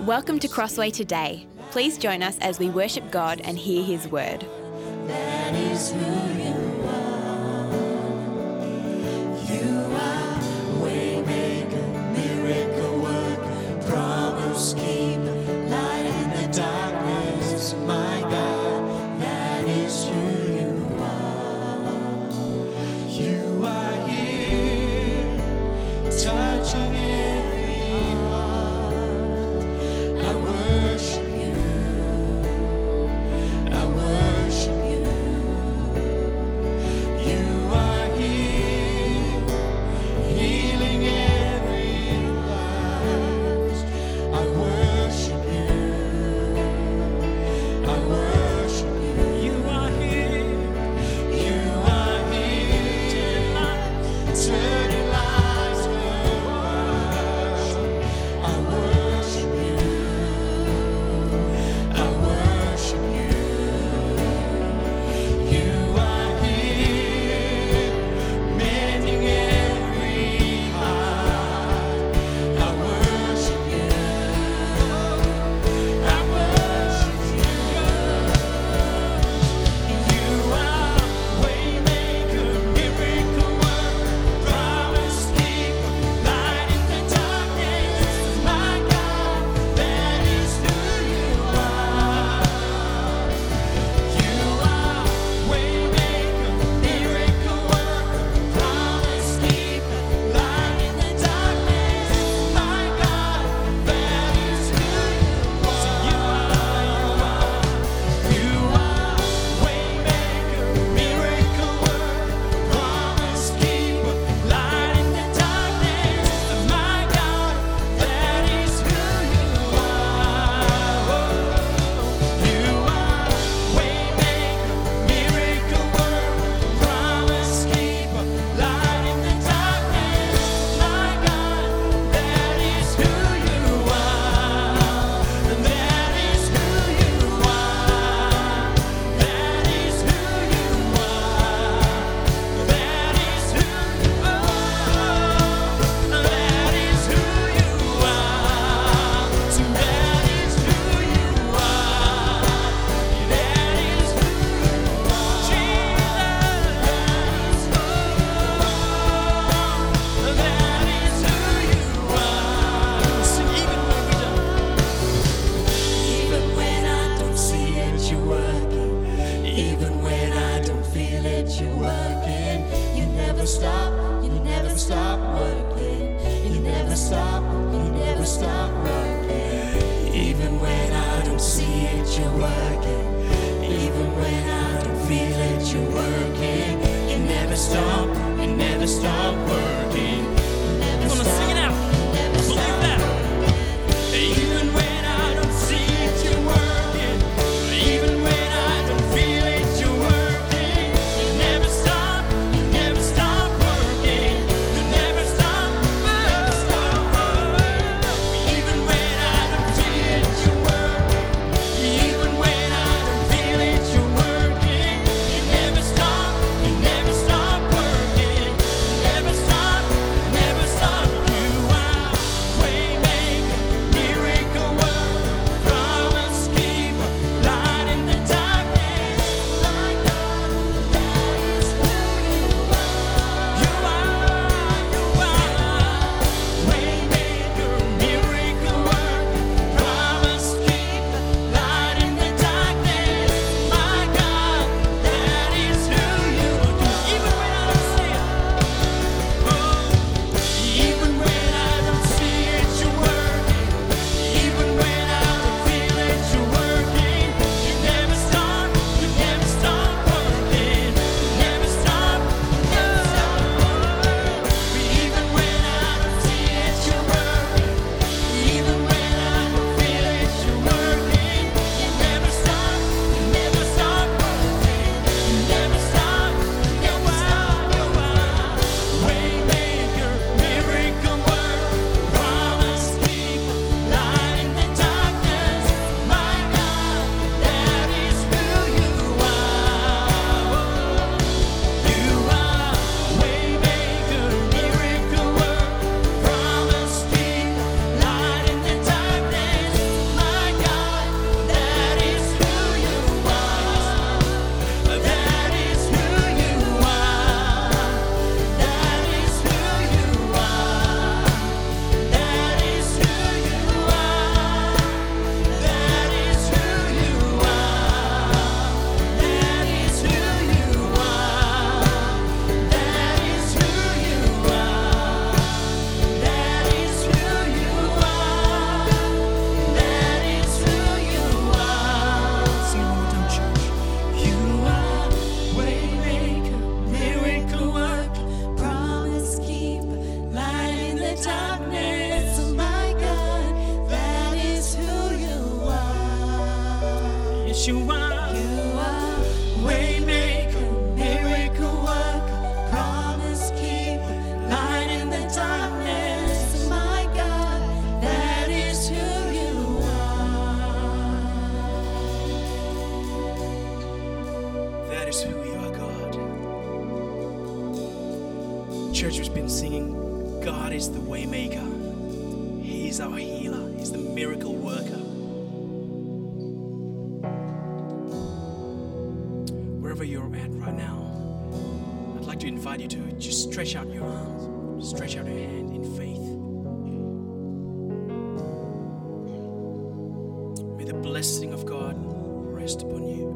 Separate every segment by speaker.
Speaker 1: Welcome to Crossway today. Please join us as we worship God and hear His word.
Speaker 2: That is who you are. You are waymaker, miracle worker, promise keeper, light in the darkness. My God, that is who you are. You are here, touching every heart. I worship you. I worship you. You are here, healing every life. I worship you. I worship you. You are here. You are here, turning lives around. I worship you. I worship you. You are here, mending every heart. I worship you. I worship you. You are waymaker, miracle worker, promise keeper, light in the darkness. My God, that is who you are. You are waymaker, miracle worker, promise keeper, light in the darkness. My God, that is who you are. You are waymaker, miracle worker, promise keeper, light in the darkness. My God, that is who you are. You are waymaker, miracle worker, promise keeper, light in the darkness. My God, that is who you are. That is who you are. That is who you are. That is who you are. That is who you are. So that is who you are. That is who you are. Jesus, that is who you are. Sing even when I don't see it, you're working. Even when I don't feel it, you're working. You never stop working. You never stop working. Even when I don't see it, you're working. Even when I don't feel it, you're working. You never stop working. You never
Speaker 3: Come on,
Speaker 2: stop.
Speaker 3: sing it out.
Speaker 2: Never
Speaker 3: Believe
Speaker 2: stop.
Speaker 3: that.
Speaker 2: Even when I don't see it, you're working. Even when I don't feel it, you're working. You never stop working. You never stop working. Even when I don't see it, you're working. Even when I don't feel it, you're working. You never stop working. You never stop.
Speaker 3: church has been singing, God is the way maker. He is our healer. He's the miracle worker. Wherever you're at right now, I'd like to invite you to just stretch out your arms, stretch out your hand in faith. May the blessing of God rest upon you.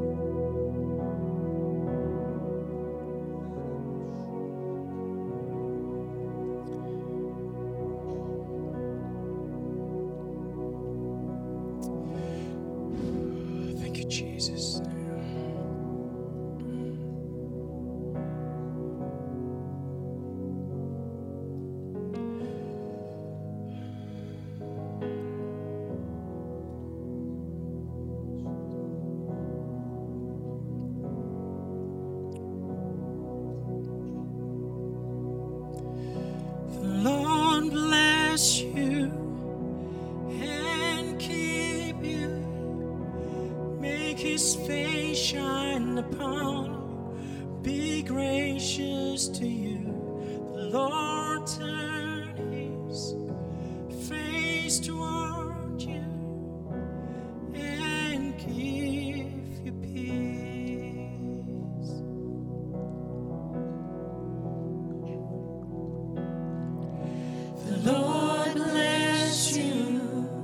Speaker 3: Thank you, Jesus. The Lord bless you and keep you. Make His face shine upon you. Be gracious to you. The Lord turn His face toward you and give you peace. The Lord bless you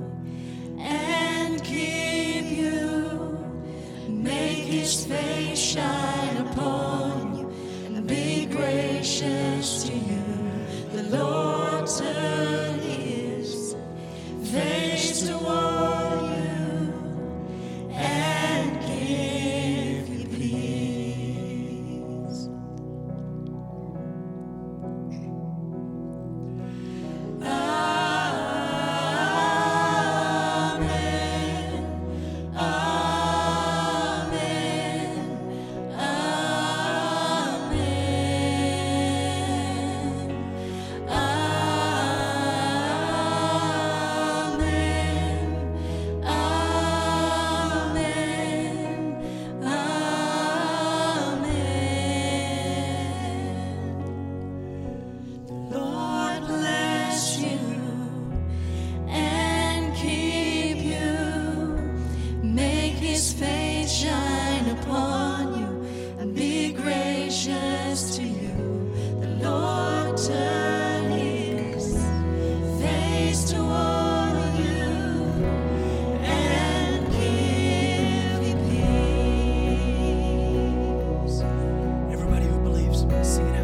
Speaker 3: and keep you. Make His face shine upon you and be gracious to you. The Lord turn His face toward you and give you peace. Amen. Amen. Lord bless you and keep you. Make His face shine upon you and be gracious to you. The Lord turn His face toward you and give you peace. Everybody who believes, sing it out.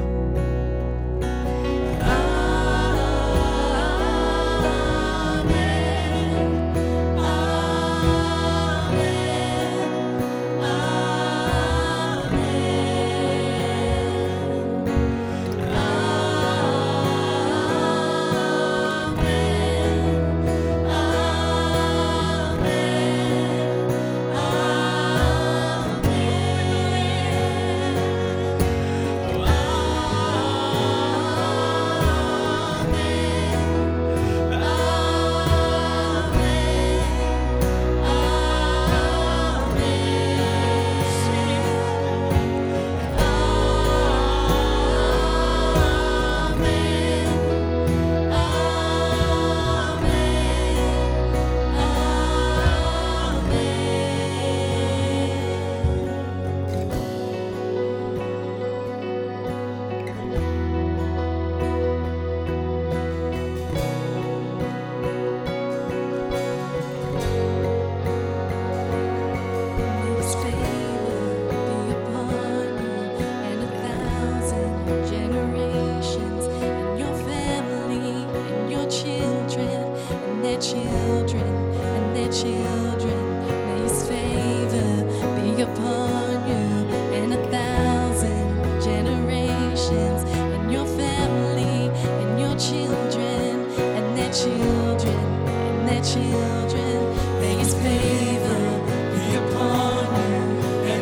Speaker 3: His favor be upon you and 1,000 generations, and your family, and your children, and their children, and their children. May His favor be upon you and 1,000 generations, and your family, and your children, and their children, and their children. May His favor be upon you and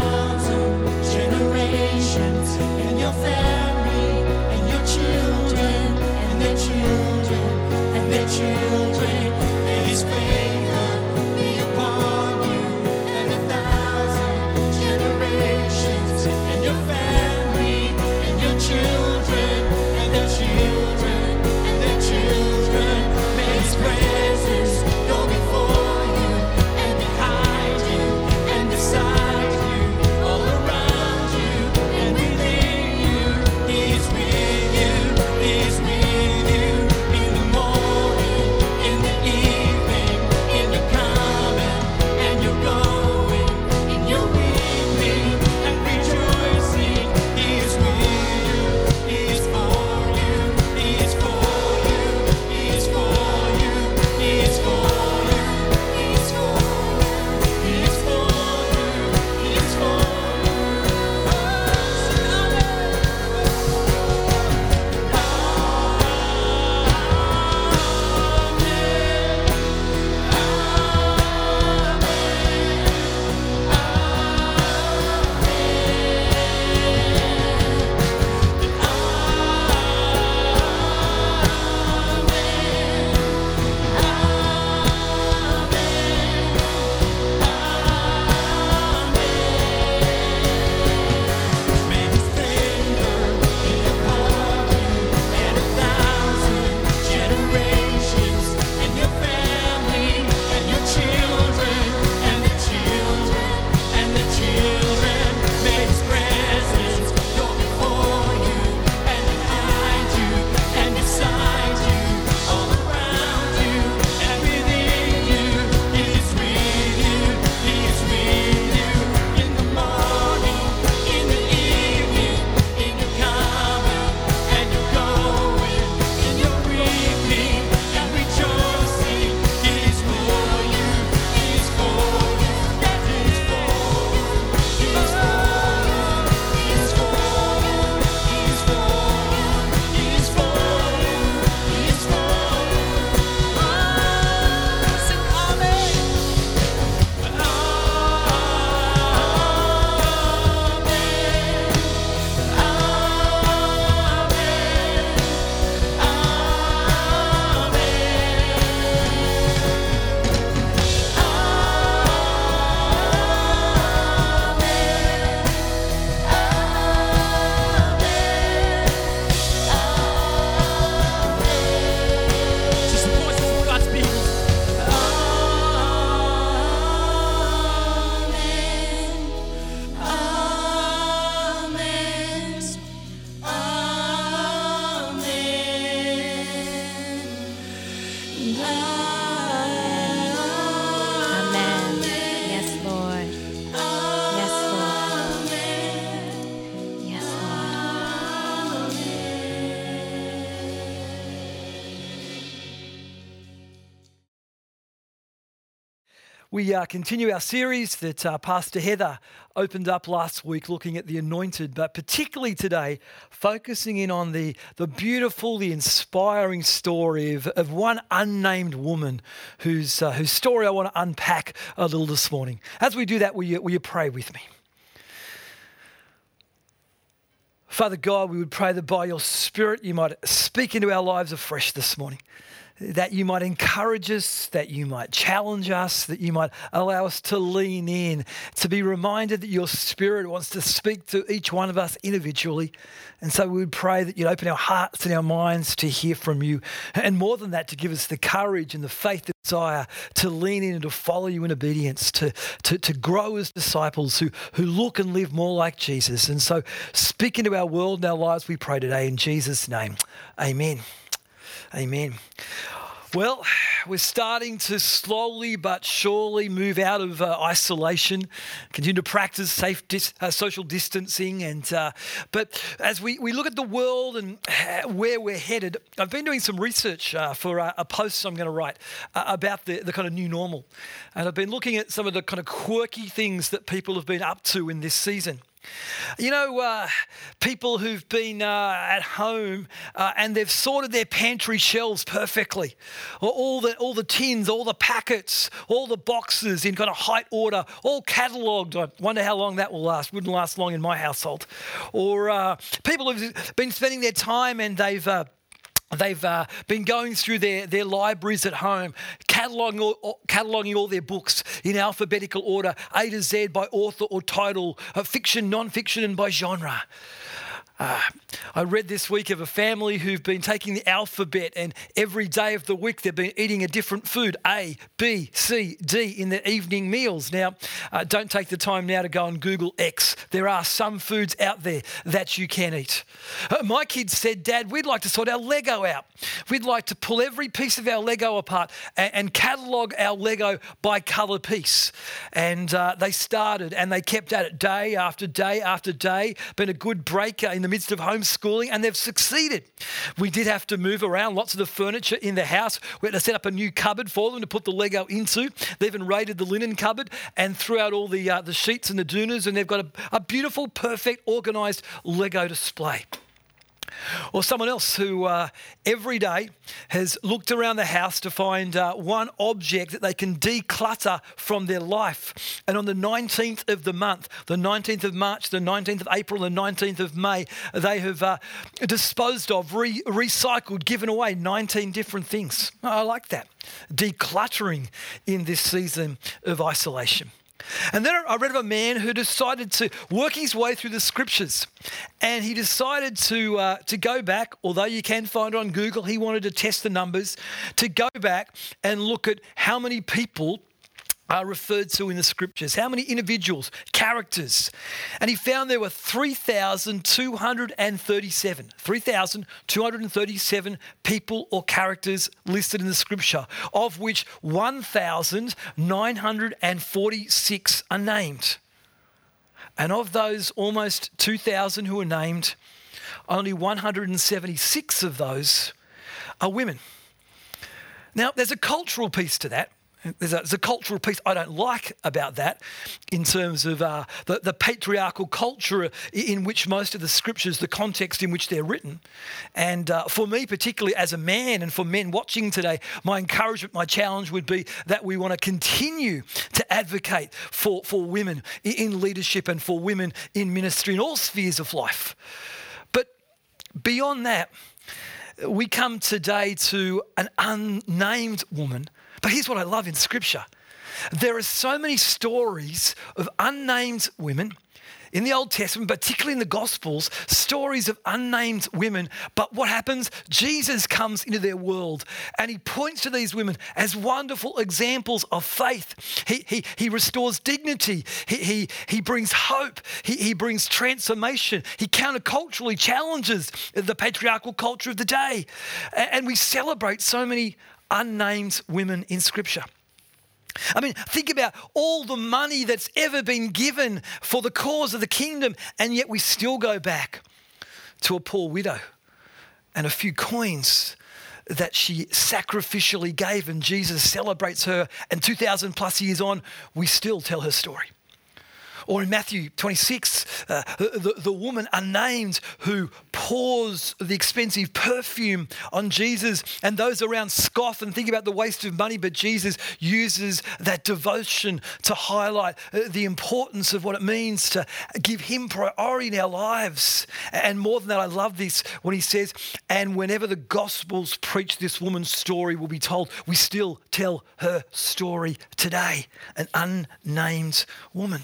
Speaker 3: 1,000 generations, and your family, and your children, and their children, and their children. May His favor be upon you and 1,000 generations, and your family, and your children, and their
Speaker 4: We continue our series that Pastor Heather opened up last week looking at the anointed, but particularly today focusing in on the beautiful, the inspiring story of one unnamed woman whose story I want to unpack a little this morning. As we do that, will you pray with me? Father God, we would pray that by your Spirit you might speak into our lives afresh this morning. That you might encourage us, that you might challenge us, that you might allow us to lean in, to be reminded that your Spirit wants to speak to each one of us individually. And so we would pray that you'd open our hearts and our minds to hear from you. And more than that, to give us the courage and the faith and desire to lean in and to follow you in obedience, to grow as disciples who look and live more like Jesus. And so speak into our world and our lives, we pray today in Jesus' name. Amen. Amen. Well, we're starting to slowly but surely move out of isolation, continue to practice safe social distancing. But as we look at the world and where we're headed, I've been doing some research for a post I'm going to write about the kind of new normal. And I've been looking at some of the kind of quirky things that people have been up to in this season. You know, people who've been at home and they've sorted their pantry shelves perfectly. All the tins, all the packets, all the boxes in kind of height order, all catalogued. I wonder how long that will last. Wouldn't last long in my household. Or people who've been spending their time and they've been going through their libraries at home, cataloguing all their books in alphabetical order, A to Z by author or title, fiction, non-fiction, and by genre. I read this week of a family who've been taking the alphabet and every day of the week they've been eating a different food, A, B, C, D in their evening meals. Now, don't take the time now to go and Google X. There are some foods out there that you can eat. My kids said, Dad, we'd like to sort our Lego out. We'd like to pull every piece of our Lego apart and catalogue our Lego by colour piece. And they started and they kept at it day after day after day, been a good break in the midst of homeschooling, and they've succeeded. We did have to move around lots of the furniture in the house. We had to set up a new cupboard for them to put the Lego into. They even raided the linen cupboard and threw out all the sheets and the doonas, and they've got a beautiful, perfect, organised Lego display. Or someone else who every day has looked around the house to find one object that they can declutter from their life. And on the 19th of the month, the 19th of March, the 19th of April, the 19th of May, they have disposed of, recycled, given away 19 different things. I like that. Decluttering in this season of isolation. And then I read of a man who decided to work his way through the scriptures, and he decided to go back, although you can find it on Google, he wanted to test the numbers, to go back and look at how many people are referred to in the scriptures, how many individuals, characters. And he found there were 3,237 people or characters listed in the scripture, of which 1,946 are named. And of those almost 2,000 who are named, only 176 of those are women. Now, there's a cultural piece to that. There's a cultural piece I don't like about that in terms of the patriarchal culture in which most of the scriptures, the context in which they're written. And for me, particularly as a man, and for men watching today, my encouragement, my challenge would be that we want to continue to advocate for women in leadership and for women in ministry in all spheres of life. But beyond that, we come today to an unnamed woman. But here's what I love in Scripture. There are so many stories of unnamed women in the Old Testament, particularly in the Gospels, stories of unnamed women. But what happens? Jesus comes into their world and he points to these women as wonderful examples of faith. He restores dignity. He brings hope. He brings transformation. He counterculturally challenges the patriarchal culture of the day. And we celebrate so many unnamed women in Scripture. I mean, think about all the money that's ever been given for the cause of the kingdom, and yet we still go back to a poor widow and a few coins that she sacrificially gave, and Jesus celebrates her, and 2,000 plus years on, we still tell her story. Or in Matthew 26, the woman unnamed who pours the expensive perfume on Jesus, and those around scoff and think about the waste of money, but Jesus uses that devotion to highlight the importance of what it means to give him priority in our lives. And more than that, I love this when he says, and whenever the Gospels preach this woman's story will be told, we still tell her story today, an unnamed woman.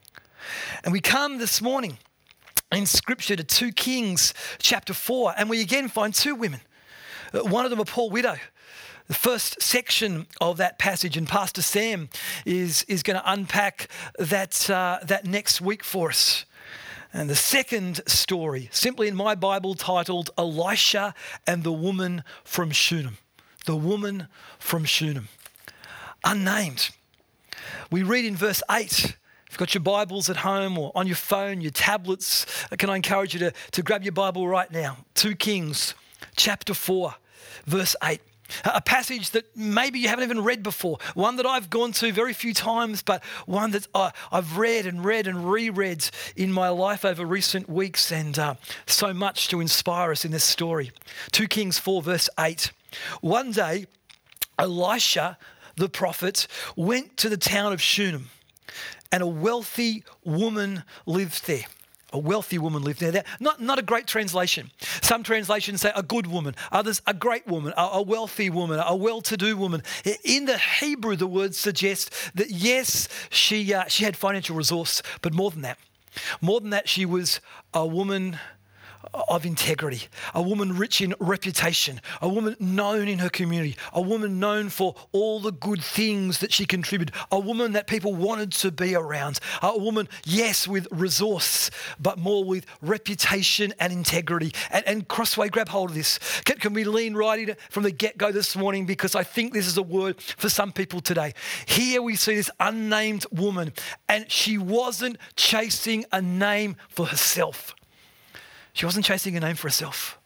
Speaker 4: And we come this morning in Scripture to 2 Kings chapter 4, and we again find two women. One of them a poor widow. The first section of that passage, and Pastor Sam is going to unpack that next week for us. And the second story, simply in my Bible titled Elisha and the Woman from Shunem. The woman from Shunem. Unnamed. We read in verse 8. If you've got your Bibles at home or on your phone, your tablets, can I encourage you to grab your Bible right now? 2 Kings chapter 4, verse 8. A passage that maybe you haven't even read before. One that I've gone to very few times, but one that I've read and reread in my life over recent weeks, and so much to inspire us in this story. 2 Kings 4, verse 8. One day, Elisha, the prophet, went to the town of Shunem. And a wealthy woman lived there. A wealthy woman lived there. Not a great translation. Some translations say a good woman. Others, a great woman, a wealthy woman, a well-to-do woman. In the Hebrew, the word suggests that yes, she had financial resource, but more than that. More than that, she was a woman of integrity, a woman rich in reputation, a woman known in her community, a woman known for all the good things that she contributed, a woman that people wanted to be around, a woman, yes, with resource, but more with reputation and integrity. And Crossway, grab hold of this. Can we lean right in from the get-go this morning, because I think this is a word for some people today. Here we see this unnamed woman, and she wasn't chasing a name for herself. She wasn't chasing a name for herself.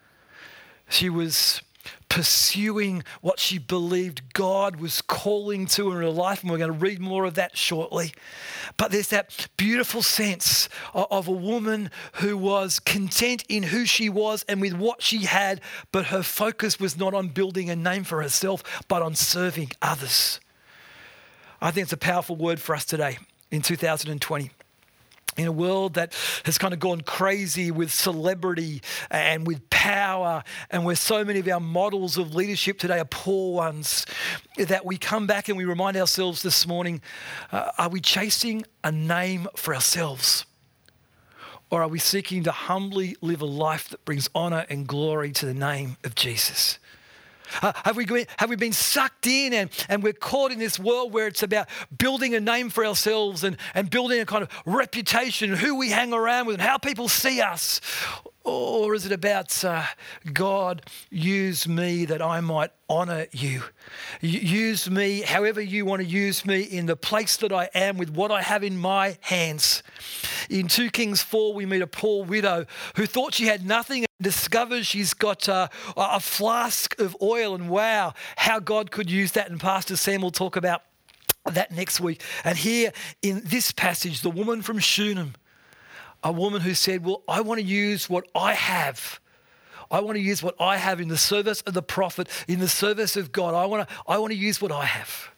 Speaker 4: She was pursuing what she believed God was calling to in her life, and we're going to read more of that shortly. But there's that beautiful sense of a woman who was content in who she was and with what she had, but her focus was not on building a name for herself, but on serving others. I think it's a powerful word for us today in 2020. In a world that has kind of gone crazy with celebrity and with power, and where so many of our models of leadership today are poor ones, that we come back and we remind ourselves this morning, are we chasing a name for ourselves? Or are we seeking to humbly live a life that brings honor and glory to the name of Jesus? Have we been sucked in and we're caught in this world where it's about building a name for ourselves and building a kind of reputation, who we hang around with and how people see us? Or is it about God, use me that I might honor you? Use me however you want to use me in the place that I am with what I have in my hands. In 2 Kings 4, we meet a poor widow who thought she had nothing and discovers she's got a flask of oil, and wow, how God could use that. And Pastor Sam will talk about that next week. And here in this passage, the woman from Shunem, a woman who said, well, I want to use what I have. I want to use what I have in the service of the prophet, in the service of God. I want to use what I have.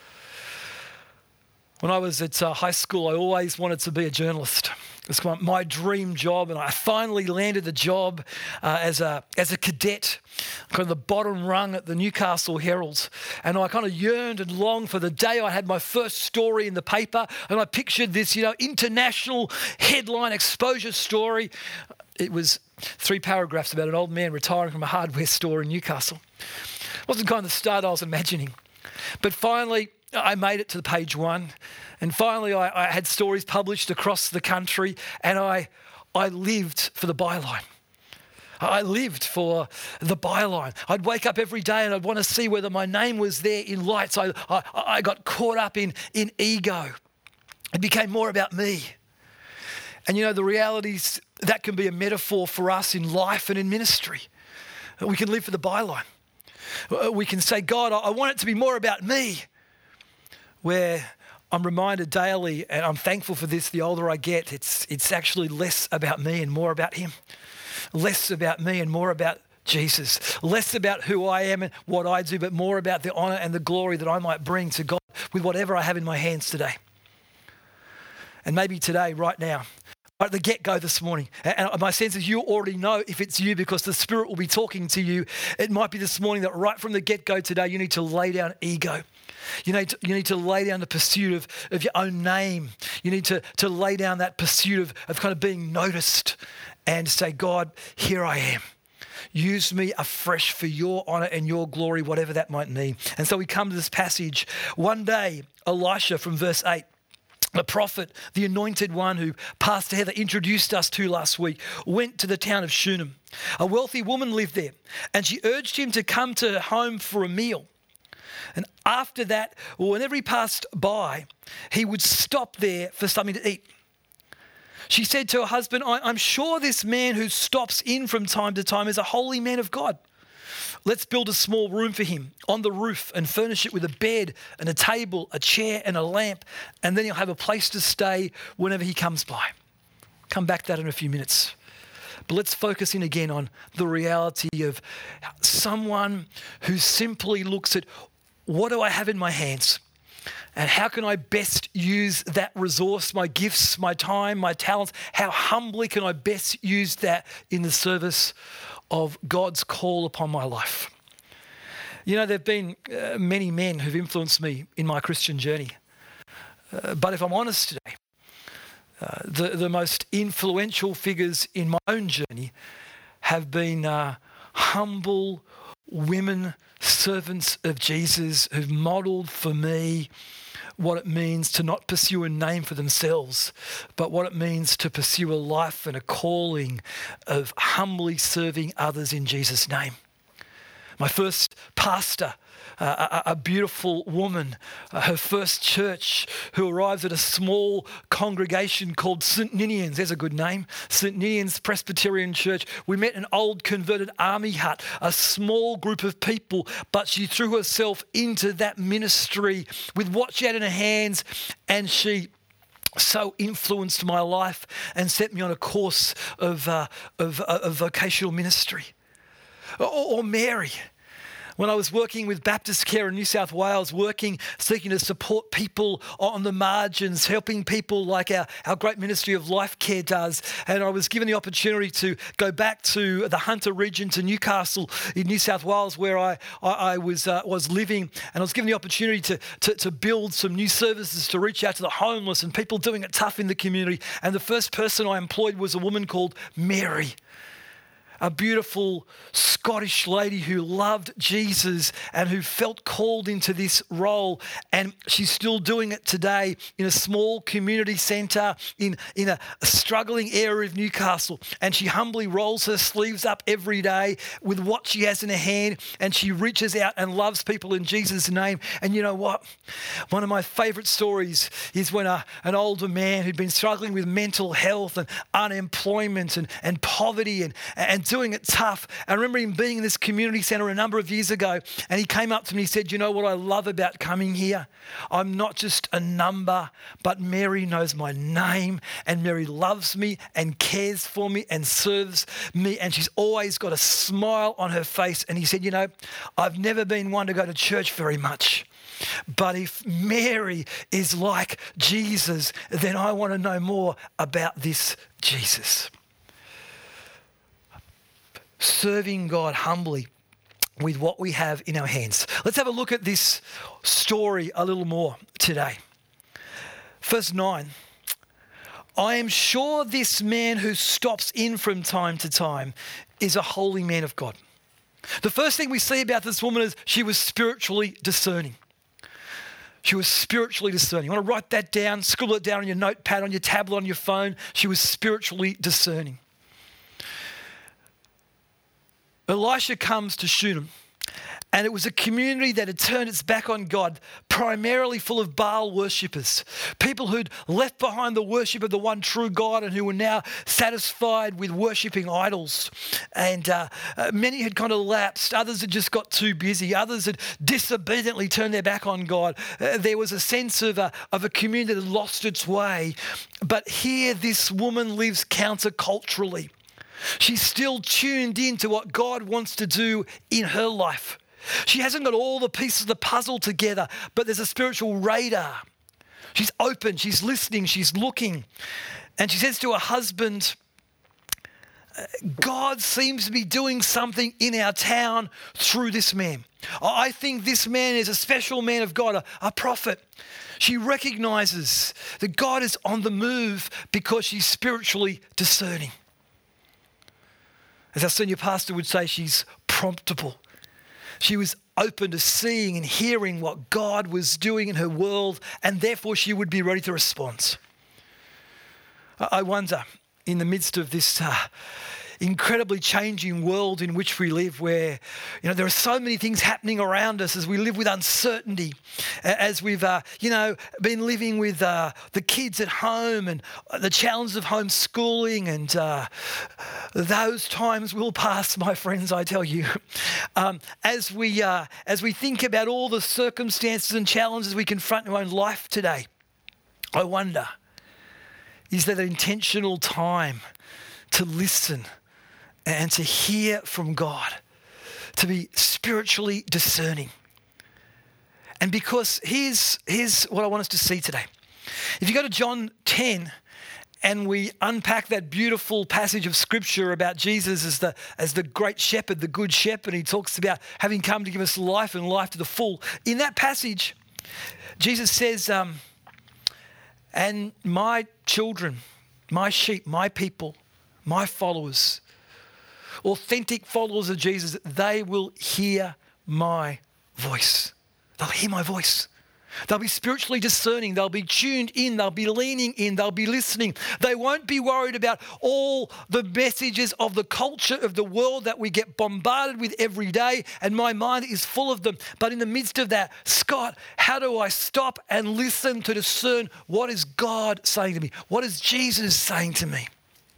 Speaker 4: When I was at high school, I always wanted to be a journalist. It's my dream job, and I finally landed the job as a cadet, kind of the bottom rung at the Newcastle Herald. And I kind of yearned and longed for the day I had my first story in the paper, and I pictured this, international headline exposure story. It was 3 paragraphs about an old man retiring from a hardware store in Newcastle. It wasn't kind of the start I was imagining. But finally, I made it to page 1, and finally I had stories published across the country, and I lived for the byline. I lived for the byline. I'd wake up every day and I'd want to see whether my name was there in lights. I got caught up in ego. It became more about me. And the realities, that can be a metaphor for us in life and in ministry. We can live for the byline. We can say, God, I want it to be more about me. Where I'm reminded daily, and I'm thankful for this, the older I get, it's actually less about me and more about him. Less about me and more about Jesus. Less about who I am and what I do, but more about the honor and the glory that I might bring to God with whatever I have in my hands today. And maybe today, right now, at the get-go this morning, and my sense is you already know if it's you because the Spirit will be talking to you. It might be this morning that right from the get-go today, you need to lay down ego. You need to lay down the pursuit of your own name. You need to lay down that pursuit of kind of being noticed and say, God, here I am. Use me afresh for your honor and your glory, whatever that might mean. And so we come to this passage. One day, Elisha from verse 8, the prophet, the anointed one who Pastor Heather introduced us to last week, went to the town of Shunem. A wealthy woman lived there, and she urged him to come to her home for a meal. And after that, whenever he passed by, he would stop there for something to eat. She said to her husband, I'm sure this man who stops in from time to time is a holy man of God. Let's build a small room for him on the roof and furnish it with a bed and a table, a chair and a lamp, and then he'll have a place to stay whenever he comes by. Come back to that in a few minutes. But let's focus in again on the reality of someone who simply looks at what do I have in my hands? And how can I best use that resource, my gifts, my time, my talents? How humbly can I best use that in the service of God's call upon my life? You know, there have been many men who've influenced me in my Christian journey. But if I'm honest today, the most influential figures in my own journey have been humble women, servants of Jesus who've modeled for me what it means to not pursue a name for themselves, but what it means to pursue a life and a calling of humbly serving others in Jesus' name. My first pastor, a beautiful woman, her first church, who arrives at a small congregation called St. Ninian's. There's a good name. St. Ninian's Presbyterian Church. We met in an old converted army hut, a small group of people, but she threw herself into that ministry with what she had in her hands, and she so influenced my life and set me on a course of vocational ministry. Or Mary. When I was working with Baptist Care in New South Wales, seeking to support people on the margins, helping people like our great ministry of Life Care does. And I was given the opportunity to go back to the Hunter region, to Newcastle in New South Wales, where I was living. And I was given the opportunity to build some new services to reach out to the homeless and people doing it tough in the community. And the first person I employed was a woman called Mary, a beautiful Scottish lady who loved Jesus and who felt called into this role. And she's still doing it today in a small community centre in a struggling area of Newcastle. And she humbly rolls her sleeves up every day with what she has in her hand, and she reaches out and loves people in Jesus' name. And you know what? One of my favourite stories is when an older man who'd been struggling with mental health and unemployment and poverty and doing it tough. I remember him being in this community centre a number of years ago, and he came up to me and he said, you know what I love about coming here? I'm not just a number, but Mary knows my name, and Mary loves me and cares for me and serves me, and she's always got a smile on her face. And he said, you know, I've never been one to go to church very much, but if Mary is like Jesus, then I want to know more about this Jesus. Serving God humbly with what we have in our hands. Let's have a look at this story a little more today. Verse 9. I am sure this man who stops in from time to time is a holy man of God. The first thing we see about this woman is she was spiritually discerning. She was spiritually discerning. You want to write that down, scribble it down on your notepad, on your tablet, on your phone. She was spiritually discerning. Elisha comes to Shunem, And it was a community that had turned its back on God, primarily full of Baal worshippers, people who'd left behind the worship of the one true God and who were now satisfied with worshipping idols. And many had kind of lapsed. Others had just got too busy. Others had disobediently turned their back on God. There was a sense of a community that had lost its way. But here this woman lives counterculturally. She's still tuned in to what God wants to do in her life. She hasn't got all the pieces of the puzzle together, but there's a spiritual radar. She's open, she's listening, she's looking. And she says to her husband, God seems to be doing something in our town through this man. I think this man is a special man of God, a prophet. She recognizes that God is on the move because she's spiritually discerning. As our senior pastor would say, she's promptable. She was open to seeing and hearing what God was doing in her world, and therefore she would be ready to respond. I wonder, in the midst of this incredibly changing world in which we live, where there are so many things happening around us as we live with uncertainty, as we've been living with the kids at home and the challenges of homeschooling, and those times will pass, my friends, I tell you. As we think about all the circumstances and challenges we confront in our own life today, I wonder, is that an intentional time to listen and to hear from God, to be spiritually discerning? And because here's what I want us to see today. If you go to John 10 and we unpack that beautiful passage of scripture about Jesus as the great shepherd, the good shepherd, he talks about having come to give us life and life to the full. In that passage, Jesus says, and my children, my sheep, my people, my followers, authentic followers of Jesus, they will hear my voice. They'll hear my voice. They'll be spiritually discerning. They'll be tuned in. They'll be leaning in. They'll be listening. They won't be worried about all the messages of the culture of the world that we get bombarded with every day, and my mind is full of them. But in the midst of that, Scott, how do I stop and listen to discern what is God saying to me? What is Jesus saying to me?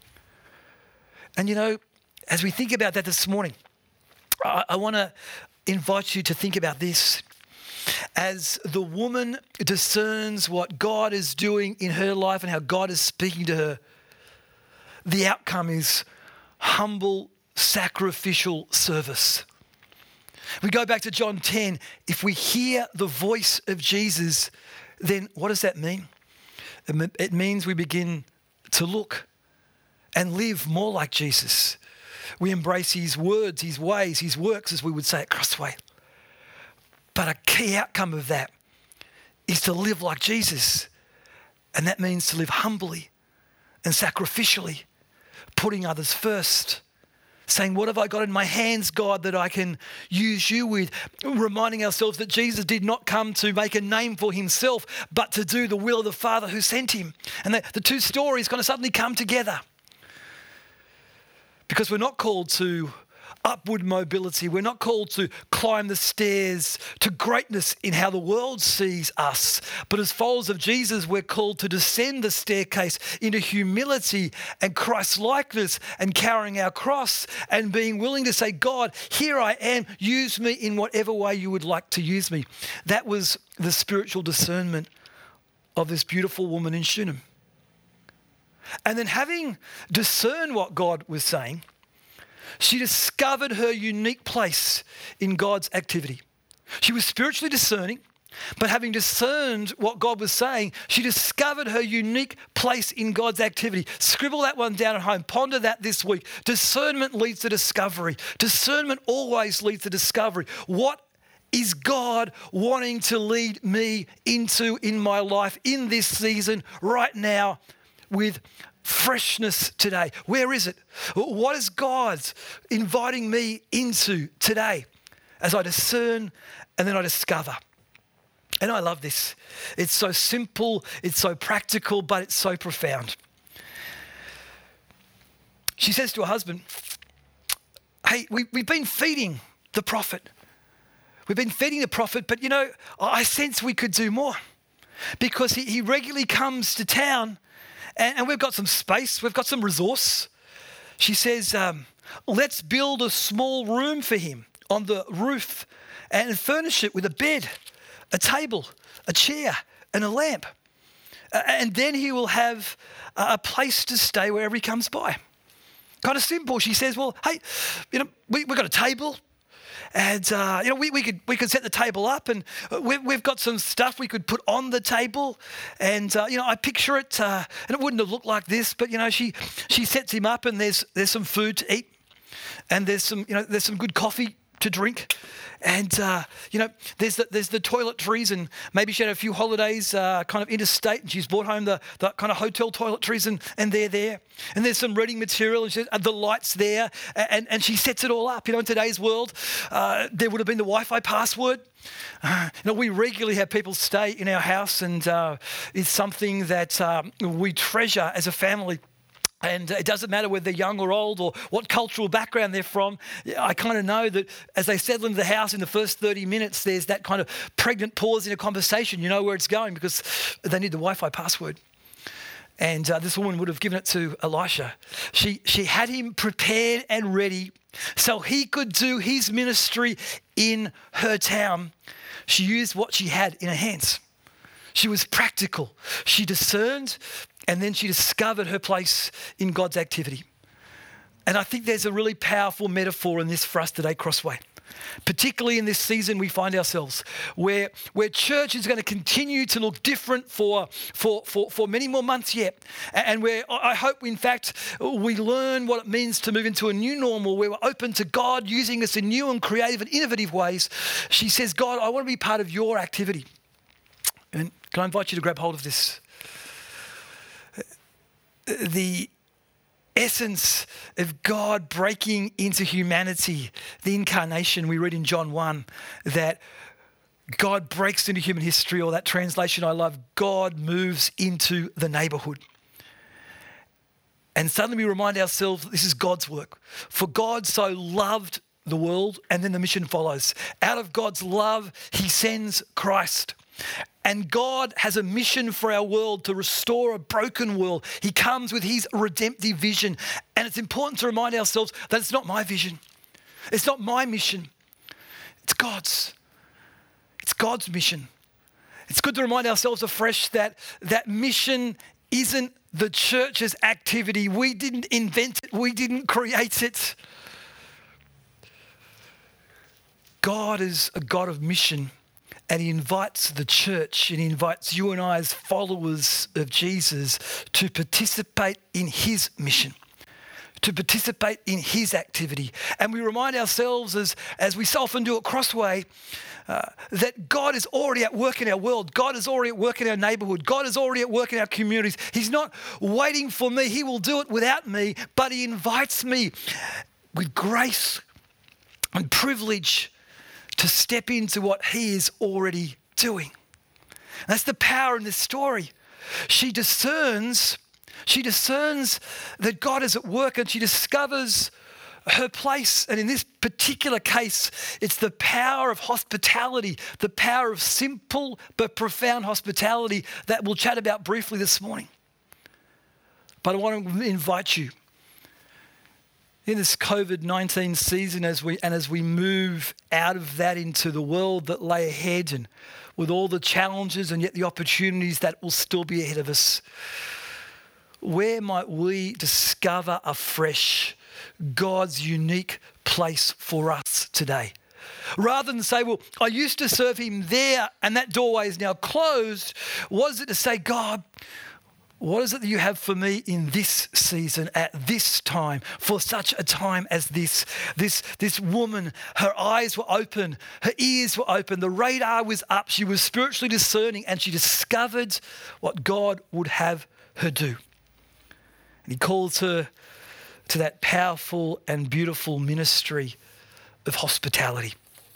Speaker 4: And as we think about that this morning, I want to invite you to think about this. As the woman discerns what God is doing in her life and how God is speaking to her, the outcome is humble, sacrificial service. We go back to John 10. If we hear the voice of Jesus, then what does that mean? It means we begin to look and live more like Jesus. We embrace his words, his ways, his works, as we would say at Crossway. But a key outcome of that is to live like Jesus. And that means to live humbly and sacrificially, putting others first, saying, what have I got in my hands, God, that I can use you with? Reminding ourselves that Jesus did not come to make a name for himself, but to do the will of the Father who sent him. And the two stories kind of suddenly come together. Because we're not called to upward mobility. We're not called to climb the stairs to greatness in how the world sees us. But as followers of Jesus, we're called to descend the staircase into humility and Christ-likeness and carrying our cross and being willing to say, God, here I am, use me in whatever way you would like to use me. That was the spiritual discernment of this beautiful woman in Shunem. And then having discerned what God was saying, she discovered her unique place in God's activity. She was spiritually discerning, but having discerned what God was saying, she discovered her unique place in God's activity. Scribble that one down at home. Ponder that this week. Discernment leads to discovery. Discernment always leads to discovery. What is God wanting to lead me into in my life in this season right now with freshness today? Where is it? What is God inviting me into today as I discern and then I discover? And I love this. It's so simple, it's so practical, but it's so profound. She says to her husband, hey, we've been feeding the prophet. We've been feeding the prophet, but I sense we could do more because he regularly comes to town and we've got some space, we've got some resource. She says, let's build a small room for him on the roof and furnish it with a bed, a table, a chair, and a lamp. And then he will have a place to stay wherever he comes by. Kind of simple. She says, well, hey, we've got a table. And, we could set the table up and we've got some stuff we could put on the table. And, I picture it, and it wouldn't have looked like this, but, she sets him up and there's some food to eat and there's some good coffee to drink. And, there's the toiletries, and maybe she had a few holidays kind of interstate and she's brought home the kind of hotel toiletries and they're there. And there's some reading material and the light's there and she sets it all up. In today's world, there would have been the Wi-Fi password. We regularly have people stay in our house and it's something that we treasure as a family. And it doesn't matter whether they're young or old or what cultural background they're from. I kind of know that as they settle into the house in the first 30 minutes, there's that kind of pregnant pause in a conversation. You know where it's going because they need the Wi-Fi password. And this woman would have given it to Elisha. She had him prepared and ready so he could do his ministry in her town. She used what she had in her hands. She was practical. She discerned, and then she discovered her place in God's activity. And I think there's a really powerful metaphor in this for us today, Crossway. Particularly in this season we find ourselves, where church is going to continue to look different for many more months yet. And where I hope, in fact, we learn what it means to move into a new normal where we're open to God using us in new and creative and innovative ways. She says, God, I want to be part of your activity. And can I invite you to grab hold of this? The essence of God breaking into humanity, the incarnation, we read in John 1 that God breaks into human history, or that translation I love, God moves into the neighborhood. And suddenly we remind ourselves that this is God's work. For God so loved the world, and then the mission follows. Out of God's love, he sends Christ. And God has a mission for our world to restore a broken world. He comes with his redemptive vision. And it's important to remind ourselves that it's not my vision. It's not my mission. It's God's. It's God's mission. It's good to remind ourselves afresh that that mission isn't the church's activity. We didn't invent it. We didn't create it. God is a God of mission. And he invites the church and he invites you and I as followers of Jesus to participate in his mission, to participate in his activity. And we remind ourselves, as we so often do at Crossway, that God is already at work in our world. God is already at work in our neighborhood. God is already at work in our communities. He's not waiting for me. He will do it without me, but he invites me with grace and privilege to step into what he is already doing. That's the power in this story. She discerns that God is at work, and she discovers her place. And in this particular case, it's the power of hospitality, the power of simple but profound hospitality that we'll chat about briefly this morning. But I want to invite you, in this COVID-19 season, as we move out of that into the world that lay ahead, and with all the challenges and yet the opportunities that will still be ahead of us, where might we discover afresh God's unique place for us today? Rather than say, well, I used to serve him there and that doorway is now closed, what is it to say, God, what is it that you have for me in this season, at this time, for such a time as this? This woman, her eyes were open, her ears were open, the radar was up, she was spiritually discerning, and she discovered what God would have her do. And he calls her to that powerful and beautiful ministry of hospitality.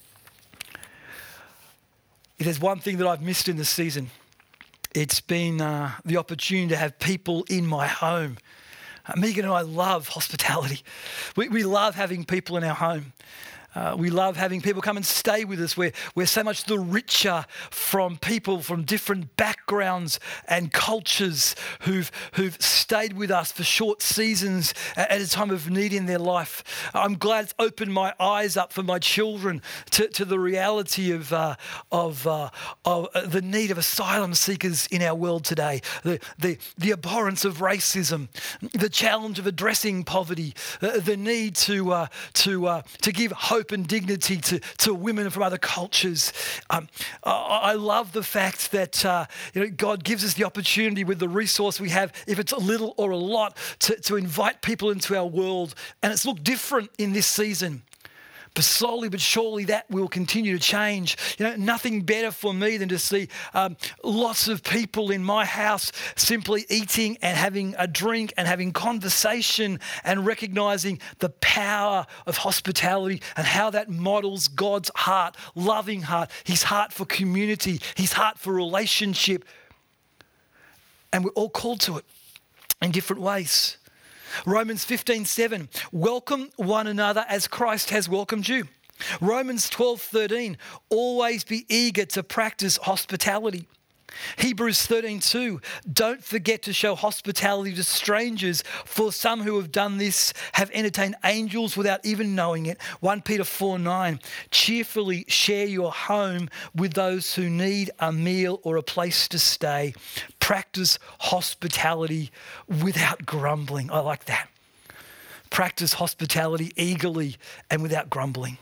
Speaker 4: If there's one thing that I've missed in this season, it's been the opportunity to have people in my home. Megan and I love hospitality. We love having people in our home. We love having people come and stay with us. We're so much the richer from people from different backgrounds and cultures who've stayed with us for short seasons at a time of need in their life. I'm glad it's opened my eyes up for my children to the reality of the need of asylum seekers in our world today, the abhorrence of racism, the challenge of addressing poverty, the need to give hope and dignity to women from other cultures. I love the fact that God gives us the opportunity with the resource we have, if it's a little or a lot, to invite people into our world. And it's looked different in this season. But slowly but surely that will continue to change. Nothing better for me than to see lots of people in my house simply eating and having a drink and having conversation and recognizing the power of hospitality and how that models God's heart, loving heart, his heart for community, his heart for relationship. And we're all called to it in different ways. Romans 15:7, welcome one another as Christ has welcomed you. Romans 12:13, always be eager to practice hospitality. Hebrews 13:2, don't forget to show hospitality to strangers, for some who have done this have entertained angels without even knowing it. 1 Peter 4:9, cheerfully share your home with those who need a meal or a place to stay. Practice hospitality without grumbling. I like that. Practice hospitality eagerly and without grumbling.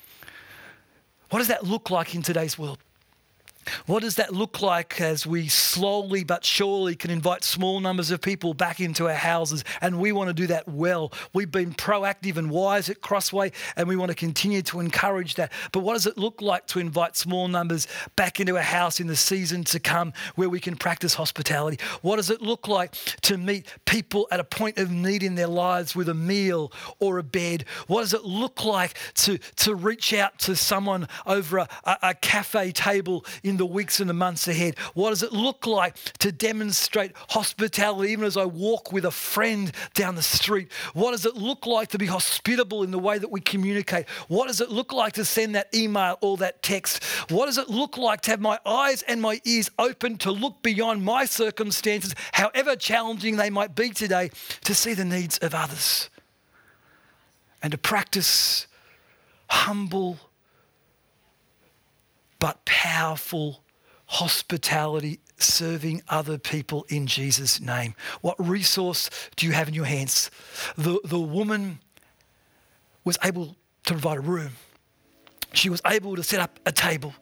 Speaker 4: What does that look like in today's world? What does that look like as we slowly but surely can invite small numbers of people back into our houses? And we want to do that well. We've been proactive and wise at Crossway, and we want to continue to encourage that. But what does it look like to invite small numbers back into our house in the season to come where we can practice hospitality? What does it look like to meet people at a point of need in their lives with a meal or a bed? What does it look like to reach out to someone over a cafe table in the weeks and the months ahead? What does it look like to demonstrate hospitality even as I walk with a friend down the street? What does it look like to be hospitable in the way that we communicate? What does it look like to send that email or that text? What does it look like to have my eyes and my ears open to look beyond my circumstances, however challenging they might be today, to see the needs of others and to practice humble but powerful hospitality, serving other people in Jesus' name? What resource do you have in your hands? The woman was able to provide a room. She was able to set up a table.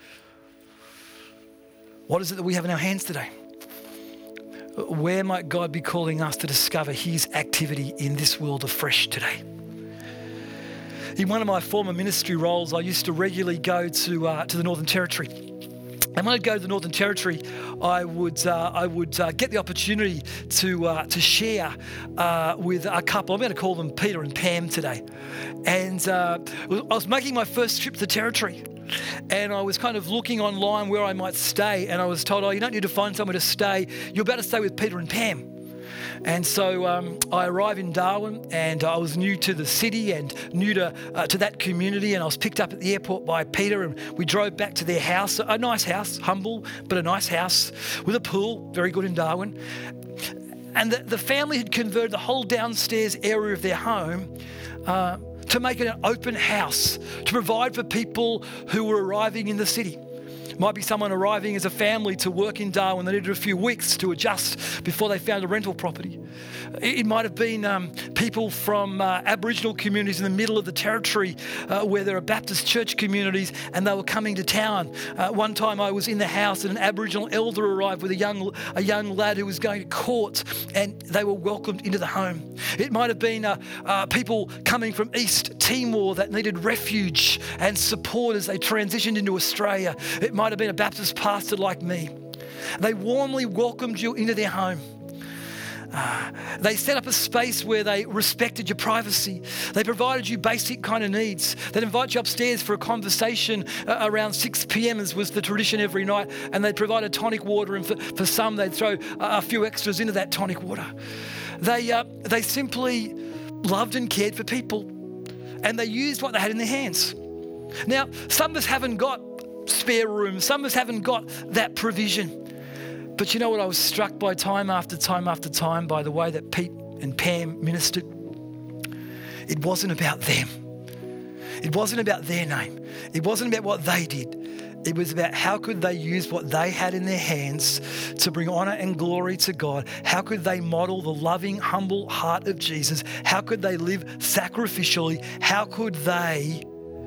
Speaker 4: What is it that we have in our hands today? Where might God be calling us to discover his activity in this world afresh today? In one of my former ministry roles, I used to regularly go to the Northern Territory. And when I'd go to the Northern Territory, I would get the opportunity to share with a couple. I'm going to call them Peter and Pam today. And I was making my first trip to the Territory. And I was kind of looking online where I might stay. And I was told, you don't need to find somewhere to stay. You're about to stay with Peter and Pam. And so I arrived in Darwin, and I was new to the city and new to that community, and I was picked up at the airport by Peter, and we drove back to their house, a nice house, humble, but a nice house with a pool, very good in Darwin. And the family had converted the whole downstairs area of their home to make it an open house, to provide for people who were arriving in the city. Might be someone arriving as a family to work in Darwin. They needed a few weeks to adjust before they found a rental property. It might have been people from Aboriginal communities in the middle of the Territory where there are Baptist church communities, and they were coming to town. One time I was in the house and an Aboriginal elder arrived with a young lad who was going to court, and they were welcomed into the home. It might have been people coming from East Timor that needed refuge and support as they transitioned into Australia. It might have been a Baptist pastor like me. They warmly welcomed you into their home. They set up a space where they respected your privacy. They provided you basic kind of needs. They'd invite you upstairs for a conversation around 6 p.m. as was the tradition every night, and they'd provide a tonic water, and for some they'd throw a few extras into that tonic water. They simply loved and cared for people. and they used what they had in their hands. Now, some of us haven't got spare room. Some of us haven't got that provision. But you know what? I was struck by time after time after time by the way that Pete and Pam ministered. It wasn't about them. It wasn't about their name. It wasn't about what they did. It was about how could they use what they had in their hands to bring honor and glory to God. How could they model the loving, humble heart of Jesus? How could they live sacrificially? How could they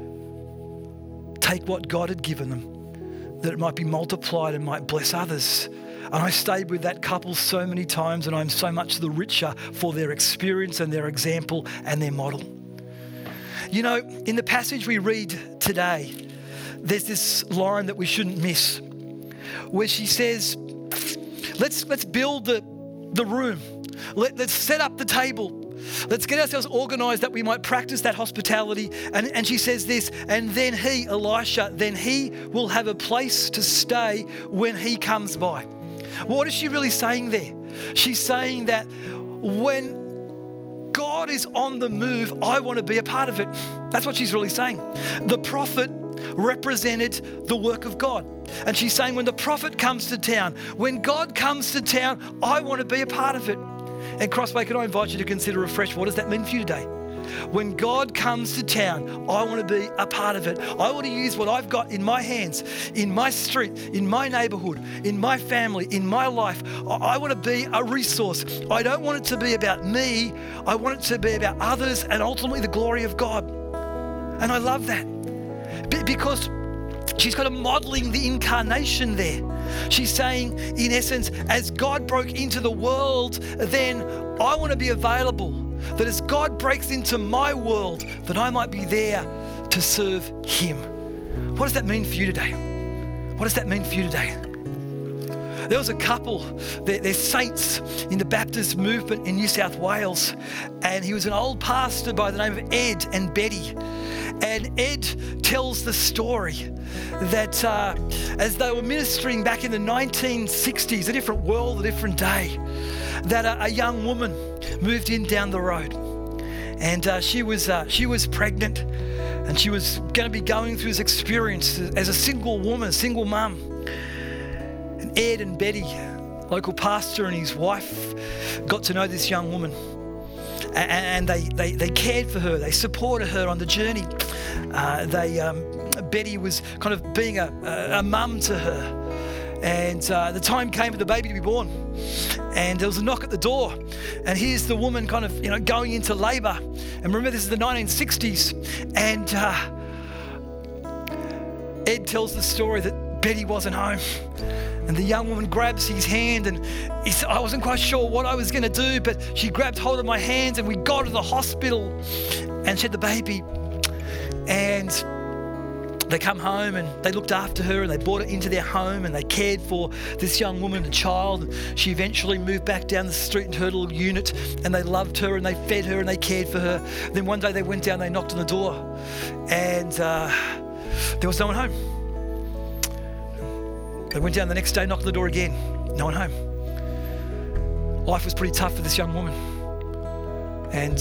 Speaker 4: take what God had given them, that it might be multiplied and might bless others? And I stayed with that couple so many times, and I'm so much the richer for their experience and their example and their model. You know, in the passage we read today, there's this line that we shouldn't miss, where she says, let's build the room. Let's set up the table. Let's get ourselves organised that we might practice that hospitality. And she says this, and then he, Elisha, then he will have a place to stay when he comes by. What is she really saying there? She's saying that when God is on the move, I want to be a part of it. That's what she's really saying. The prophet represented the work of God. And she's saying when the prophet comes to town, when God comes to town, I want to be a part of it. And Crossway, can I invite you to consider afresh, what does that mean for you today? When God comes to town, I want to be a part of it. I want to use what I've got in my hands, in my street, in my neighbourhood, in my family, in my life. I want to be a resource. I don't want it to be about me. I want it to be about others and ultimately the glory of God. And I love that because she's kind of modelling the incarnation there. She's saying, in essence, as God broke into the world, then I want to be available. That as God breaks into my world, that I might be there to serve him. What does that mean for you today? What does that mean for you today? There was a couple, they're saints in the Baptist movement in New South Wales, and he was an old pastor by the name of Ed and Betty. And Ed tells the story that as they were ministering back in the 1960s, a different world, a different day, that a young woman moved in down the road, and she was pregnant, and she was going to be going through this experience as a single woman, a single mum. And Ed and Betty, local pastor and his wife, got to know this young woman, and they cared for her. They supported her on the journey. Betty was kind of being a mum to her, and the time came for the baby to be born. And there was a knock at the door, and here's the woman kind of, going into labour. And remember, this is the 1960s, and Ed tells the story that Betty wasn't home. And the young woman grabs his hand, and he said, I wasn't quite sure what I was going to do, but she grabbed hold of my hands, and we got to the hospital, and she had the baby. And they come home and they looked after her, and they brought her into their home, and they cared for this young woman, a child. And she eventually moved back down the street into her little unit, and they loved her and they fed her and they cared for her. Then one day they went down, they knocked on the door, and there was no one home. They went down the next day, knocked on the door again, no one home. Life was pretty tough for this young woman, and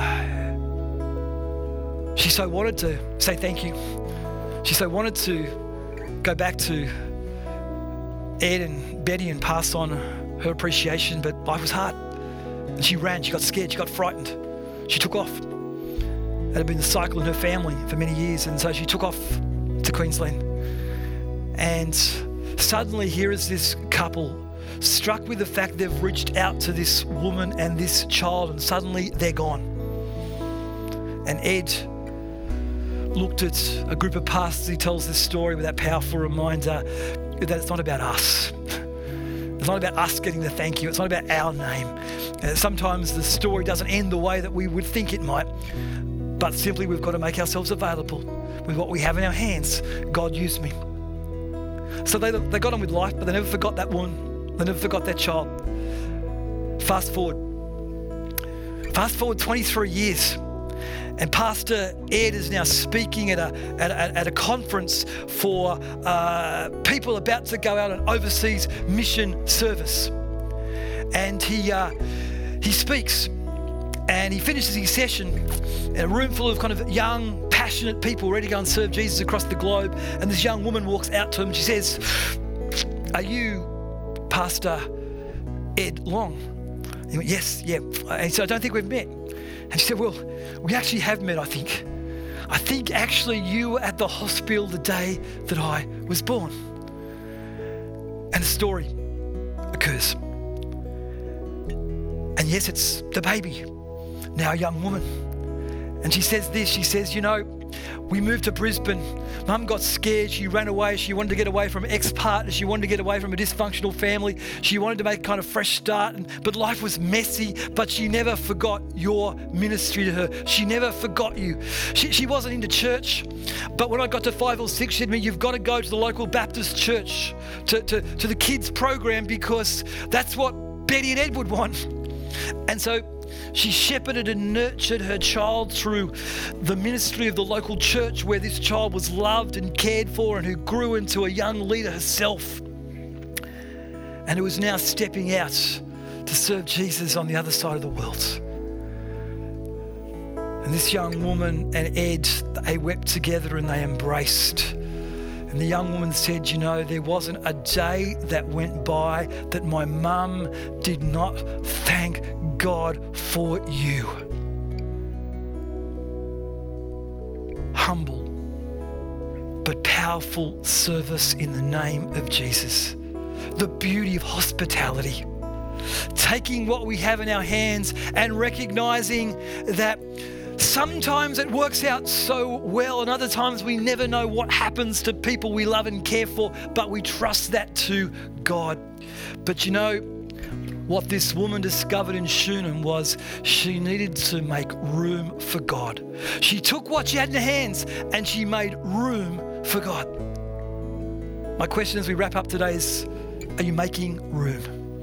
Speaker 4: she so wanted to say thank you. She so wanted to go back to Ed and Betty and pass on her appreciation, but life was hard. And she ran, she got scared, she got frightened. She took off. That had been the cycle in her family for many years, and so she took off to Queensland. And suddenly here is this couple struck with the fact they've reached out to this woman and this child, and suddenly they're gone. And Ed looked at a group of pastors. He tells this story with that powerful reminder that it's not about us. It's not about us getting the thank you. It's not about our name. Sometimes the story doesn't end the way that we would think it might, but simply we've got to make ourselves available with what we have in our hands. God used me. So they got on with life, but they never forgot that woman. They never forgot that child. Fast forward 23 years. And Pastor Ed is now speaking at a conference for people about to go out on overseas mission service. And he speaks, And he finishes his session in a room full of kind of young, passionate people ready to go and serve Jesus across the globe. And this young woman walks out to him. She says, "Are you Pastor Ed Long?" He went, "Yes, yeah." And he said, "I don't think we've met." And she said, "Well, we actually have met, I think. I think actually you were at the hospital the day that I was born." And a story occurs. And yes, it's the baby, now a young woman. And she says this, she says, "We moved to Brisbane. Mum got scared. She ran away. She wanted to get away from ex-partners. She wanted to get away from a dysfunctional family. She wanted to make a kind of fresh start. But life was messy, but she never forgot your ministry to her. She never forgot you. She wasn't into church. But when I got to 5 or 6, she said to me, 'You've got to go to the local Baptist church, to the kids program, because that's what Betty and Ed would want.' And so she shepherded and nurtured her child through the ministry of the local church, where this child was loved and cared for, and who grew into a young leader herself, and who is now stepping out to serve Jesus on the other side of the world." And this young woman and Ed, they wept together and they embraced. And the young woman said, "There wasn't a day that went by that my mum did not thank God for you." Humble but powerful service in the name of Jesus. The beauty of hospitality. Taking what we have in our hands and recognizing that sometimes it works out so well, and other times we never know what happens to people we love and care for, but we trust that to God. But what this woman discovered in Shunem was she needed to make room for God. She took what she had in her hands and she made room for God. My question as we wrap up today is, are you making room?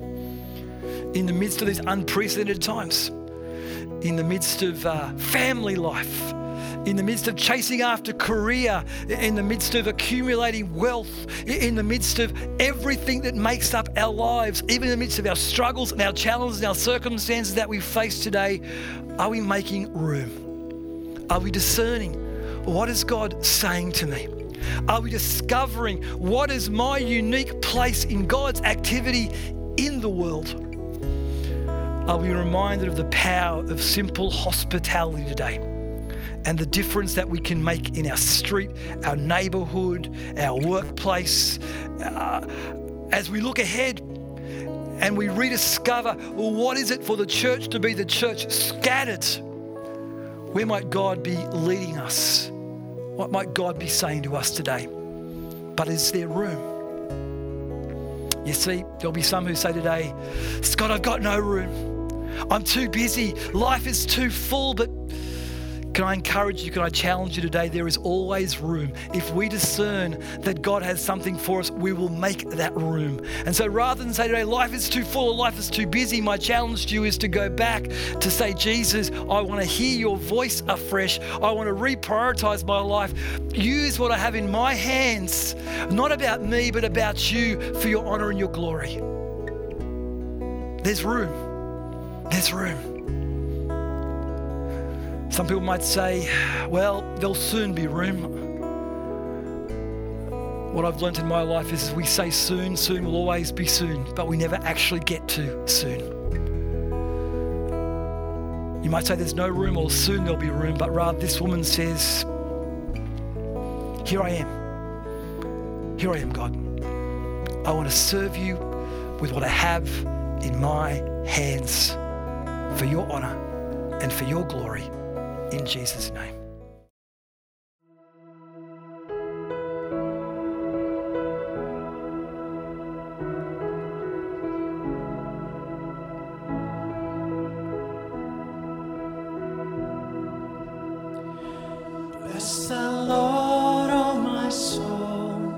Speaker 4: In the midst of these unprecedented times, in the midst of family life, in the midst of chasing after career, in the midst of accumulating wealth, in the midst of everything that makes up our lives, even in the midst of our struggles and our challenges and our circumstances that we face today, are we making room? Are we discerning, what is God saying to me? Are we discovering what is my unique place in God's activity in the world? Are we reminded of the power of simple hospitality today and the difference that we can make in our street, our neighborhood, our workplace? As we look ahead and we rediscover, what is it for the church to be the church scattered? Where might God be leading us? What might God be saying to us today? But is there room? You see, there'll be some who say today, "Scott, I've got no room. I'm too busy. Life is too full." But can I encourage you, can I challenge you today? There is always room. If we discern that God has something for us, we will make that room. And so rather than say today, life is too full or life is too busy, my challenge to you is to go back to say, "Jesus, I want to hear your voice afresh. I want to reprioritize my life. Use what I have in my hands, not about me, but about you, for your honor and your glory." There's room. There's room. Some people might say, "Well, there'll soon be room." What I've learned in my life is we say soon will always be soon, but we never actually get to soon. You might say there's no room, or soon there'll be room, but rather this woman says, "Here I am. Here I am, God. I want to serve you with what I have in my hands for your honor and for your glory, in Jesus' name."
Speaker 2: Bless the Lord, oh my soul,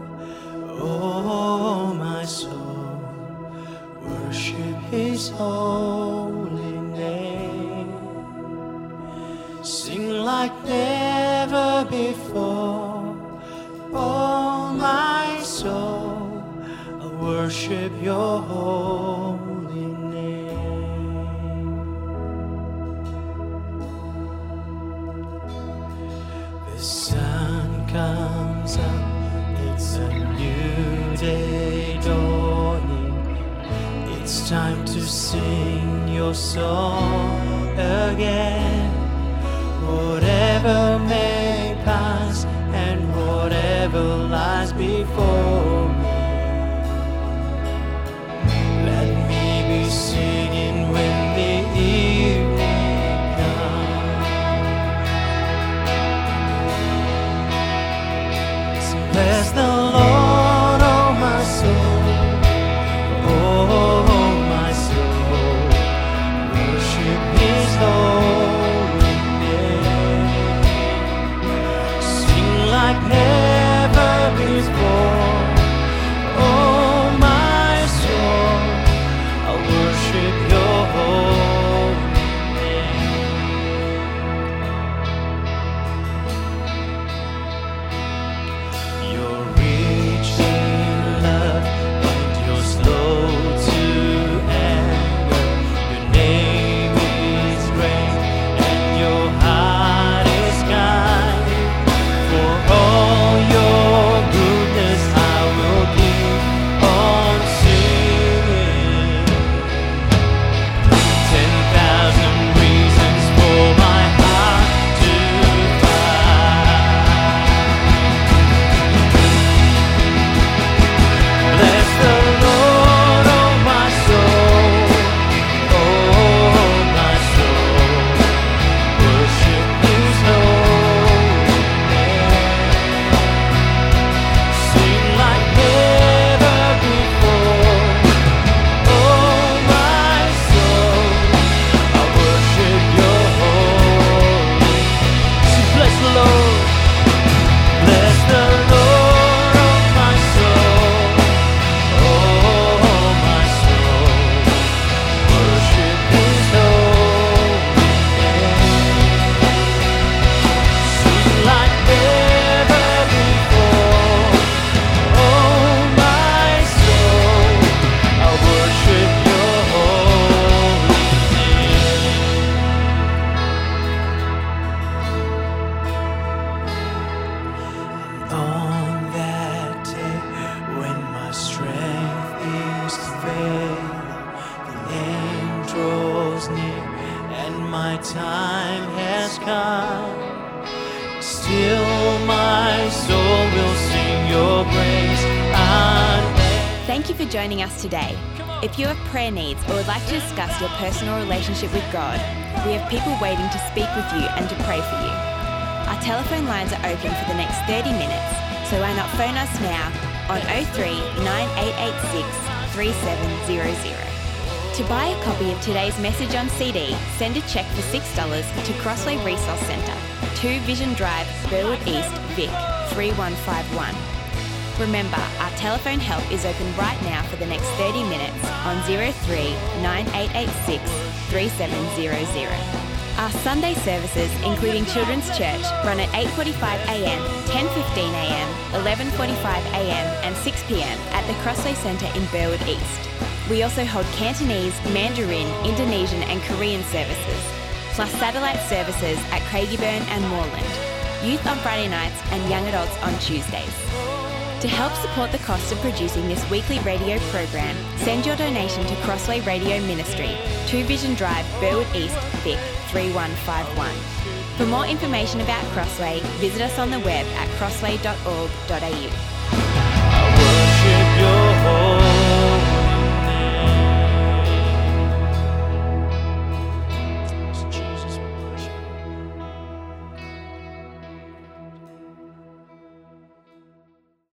Speaker 2: oh my soul, worship His holy name. Sing like never before, oh my soul, I worship your holy name. rise up, it's a new day dawning. It's time to sing your song again. Whatever may pass and whatever lies before me, let me be singing when the evening comes. So bless the Lord, oh my soul, oh my soul, worship His holy name. Sing like never before, oh my soul, I'll worship your holy name. You're rich in love and you're slow to anger. Your name is great and your heart is kind. For all your goodness I will keep on singing. 10,000 reasons for my heart to find. Bless the Lord, oh my soul, oh my soul, worship His holy name. Sing like never before, oh my soul, I worship your holy name. So bless the Lord, bless the Lord, oh my soul, oh my soul, worship His holy name. Sing like never before, oh my soul, I worship your holy name. On that day when my strength is failing, the end draws near and my time has come. Still my soul will sing your praise unending.
Speaker 1: Thank you for joining us today. If you have prayer needs or would like to discuss your personal relationship with God, we have people waiting to speak with you and to pray for you. Our telephone lines are open for the next 30 minutes, so why not phone us now on 03 9886 3700. To buy a copy of today's message on CD, send a cheque for $6 to Crossway Resource Centre, 2 Vision Drive, Burwood East, Vic, 3151. Remember, our telephone help is open right now for the next 30 minutes on 03 9886 3700. Our Sunday services, including Children's Church, run at 8:45am, 10:15am, 11:45am and 6pm at the Crossway Centre in Burwood East. We also hold Cantonese, Mandarin, Indonesian and Korean services, plus satellite services at Craigieburn and Moreland, youth on Friday nights and young adults on Tuesdays. To help support the cost of producing this weekly radio program, send your donation to Crossway Radio Ministry, 2 Vision Drive, Burwood East, Vic, 3151. For more information about Crossway, visit us on the web at crossway.org.au.